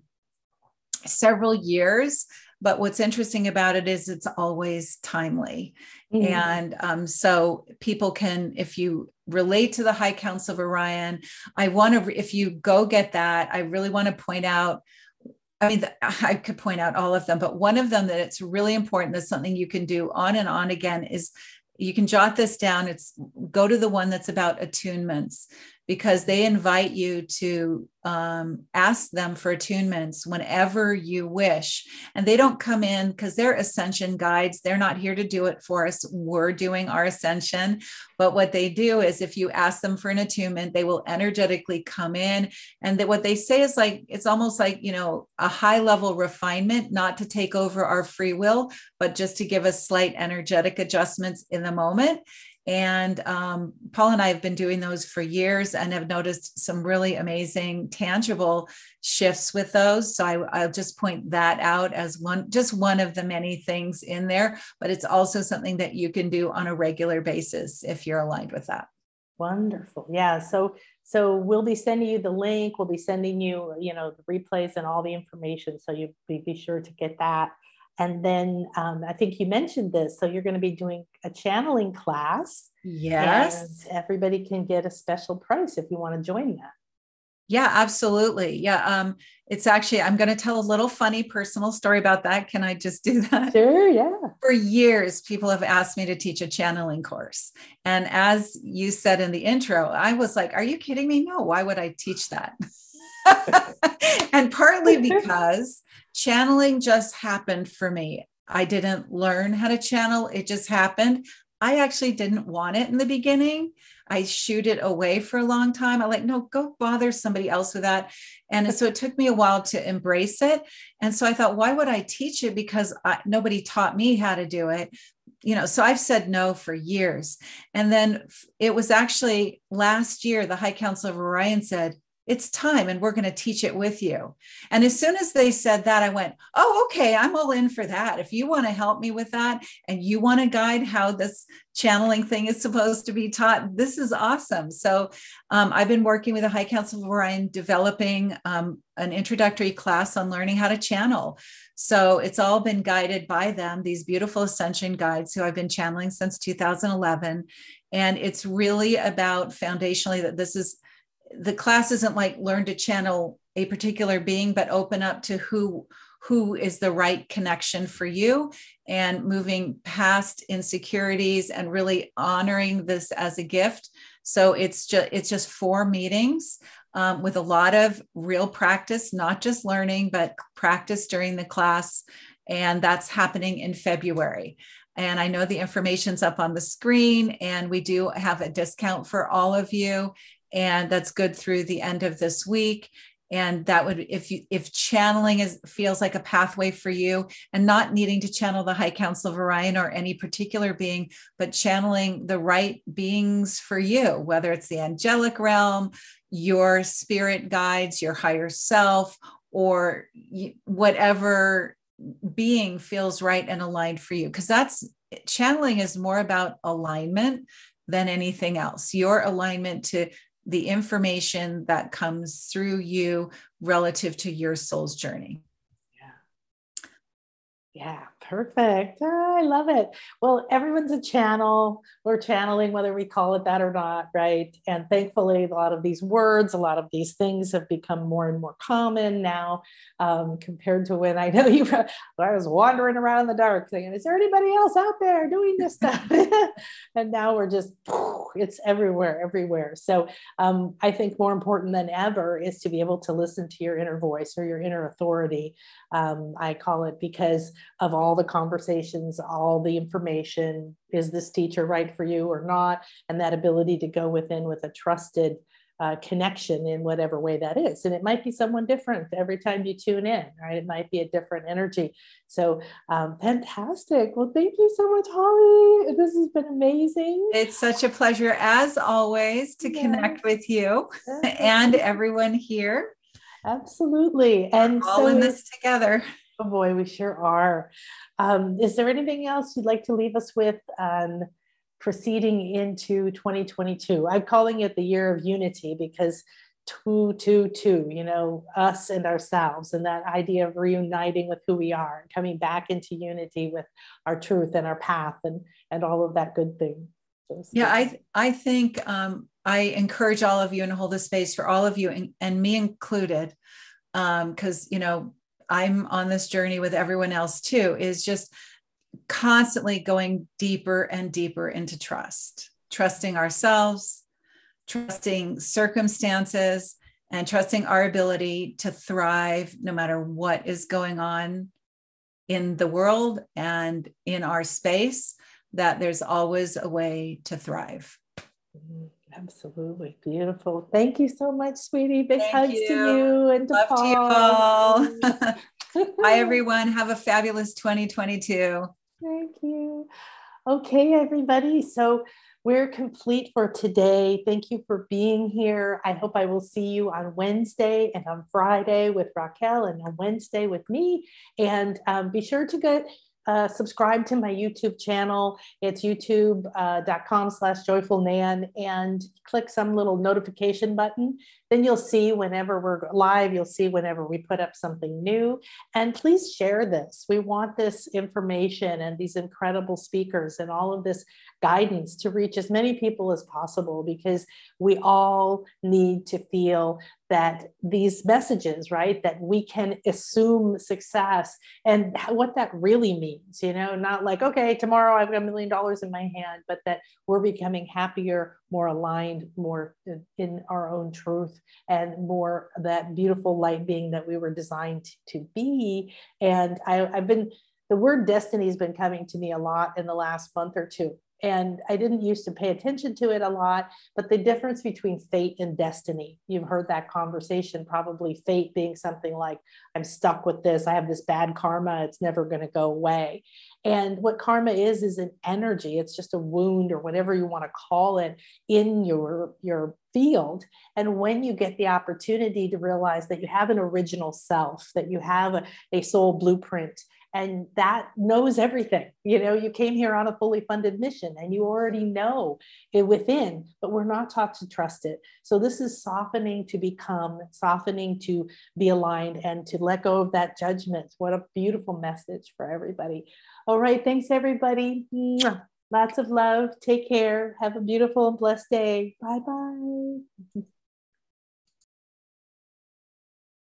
several years. But what's interesting about it is it's always timely. Mm-hmm. And um, so people can, if you relate to the High Council of Orion, I want to, if you go get that, I really want to point out, I mean, I could point out all of them, but one of them that it's really important, that's something you can do on and on again, is you can jot this down. It's go to the one that's about attunements, because they invite you to um, ask them for attunements whenever you wish. And they don't come in because they're ascension guides. They're not here to do it for us. We're doing our ascension. But what they do is if you ask them for an attunement, they will energetically come in. And that what they say is like, it's almost like, you know, a high level refinement, not to take over our free will, but just to give us slight energetic adjustments in the moment. And um, Paul and I have been doing those for years and have noticed some really amazing, tangible shifts with those. So I, I'll just point that out as one, just one of the many things in there, but it's also something that you can do on a regular basis if you're aligned with that. Wonderful. Yeah. So, so we'll be sending you the link. We'll be sending you, you know, the replays and all the information. So you be, be sure to get that. And then um, I think you mentioned this. So you're going to be doing a channeling class. Yes. And everybody can get a special price if you want to join that. Yeah, absolutely. Yeah. Um, it's actually, I'm going to tell a little funny personal story about that. Can I just do that? Sure. Yeah. For years, people have asked me to teach a channeling course. And as you said in the intro, I was like, are you kidding me? No, why would I teach that? And partly because channeling just happened for me. I didn't learn how to channel. It just happened. I actually didn't want it in the beginning. I shooed it away for a long time. I like, no, go bother somebody else with that. And so it took me a while to embrace it. And so I thought, why would I teach it? Because I, nobody taught me how to do it. You know, so I've said no for years. And then it was actually last year, the High Council of Orion said, it's time, and we're going to teach it with you. And as soon as they said that, I went, oh, okay, I'm all in for that. If you want to help me with that and you want to guide how this channeling thing is supposed to be taught, this is awesome. So um, I've been working with the High Council of Orion, developing um, an introductory class on learning how to channel. So it's all been guided by them, these beautiful ascension guides who I've been channeling since two thousand eleven. And it's really about foundationally that this is, the class isn't like learn to channel a particular being, but open up to who, who is the right connection for you, and moving past insecurities and really honoring this as a gift. So it's just, it's just four meetings um, with a lot of real practice, not just learning, but practice during the class. And that's happening in February. And I know the information's up on the screen, and we do have a discount for all of you. And that's good through the end of this week. And that would, if you, if channeling is, feels like a pathway for you, and not needing to channel the High Council of Orion or any particular being, but channeling the right beings for you, whether it's the angelic realm, your spirit guides, your higher self, or whatever being feels right and aligned for you. Because that's, channeling is more about alignment than anything else. Your alignment to the information that comes through you relative to your soul's journey. Yeah. Yeah. Perfect. Oh, I love it. Well, everyone's a channel. We're channeling, whether we call it that or not, right? And thankfully, a lot of these words, a lot of these things have become more and more common now, um, compared to when I know you, I was wandering around in the dark thinking, is there anybody else out there doing this stuff? And now we're just, it's everywhere, everywhere. So um, I think more important than ever is to be able to listen to your inner voice or your inner authority. Um, I call it, because of all the conversations, all the information, is this teacher right for you or not? And that ability to go within with a trusted uh, connection in whatever way that is. And it might be someone different every time you tune in, right? It might be a different energy. So um, fantastic. Well, thank you so much, Holly. This has been amazing. It's such a pleasure, as always, to yes. connect with you and everyone here. Absolutely. And we're all so in this together. Oh boy, we sure are. Um, is there anything else you'd like to leave us with um, proceeding into twenty twenty-two? I'm calling it the year of unity, because two, two, two, you know, us and ourselves, and that idea of reuniting with who we are and coming back into unity with our truth and our path and, and all of that good thing. So yeah, I, I think um, I encourage all of you and hold the space for all of you, and, and me included, because, um, you know, I'm on this journey with everyone else too, is just constantly going deeper and deeper into trust, trusting ourselves, trusting circumstances, and trusting our ability to thrive no matter what is going on in the world and in our space, that there's always a way to thrive. Absolutely. Beautiful. Thank you so much, sweetie. Big Thank hugs you. to you and to Love Paul. to you all. Bye, everyone. Have a fabulous twenty twenty-two. Thank you. Okay, everybody. So we're complete for today. Thank you for being here. I hope I will see you on Wednesday and on Friday with Raquel, and on Wednesday with me. And um, be sure to get Uh, subscribe to my YouTube channel. It's youtube.com uh, slash joyful nan, and click some little notification button. Then you'll see whenever we're live, you'll see whenever we put up something new. And please share this. We want this information and these incredible speakers and all of this guidance to reach as many people as possible, because we all need to feel that these messages, right, that we can assume success and what that really means, you know, not like, okay, tomorrow I've got a million dollars in my hand, but that we're becoming happier, more aligned, more in our own truth, and more that beautiful light being that we were designed to be. And I, I've been, the word destiny has been coming to me a lot in the last month or two. And I didn't used to pay attention to it a lot, but the difference between fate and destiny, you've heard that conversation, probably fate being something like, I'm stuck with this, I have this bad karma, it's never going to go away. And what karma is, is an energy. It's just a wound or whatever you want to call it in your, your field. And when you get the opportunity to realize that you have an original self, that you have a, a soul blueprint, and that knows everything. You know, you came here on a fully funded mission and you already know it within, but we're not taught to trust it. So this is softening to become, softening to be aligned and to let go of that judgment. What a beautiful message for everybody. All right. Thanks, everybody. Lots of love. Take care. Have a beautiful and blessed day. Bye-bye.